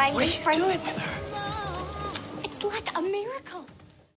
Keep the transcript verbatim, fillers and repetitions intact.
right What are in you front doing of with her? It's like a miracle.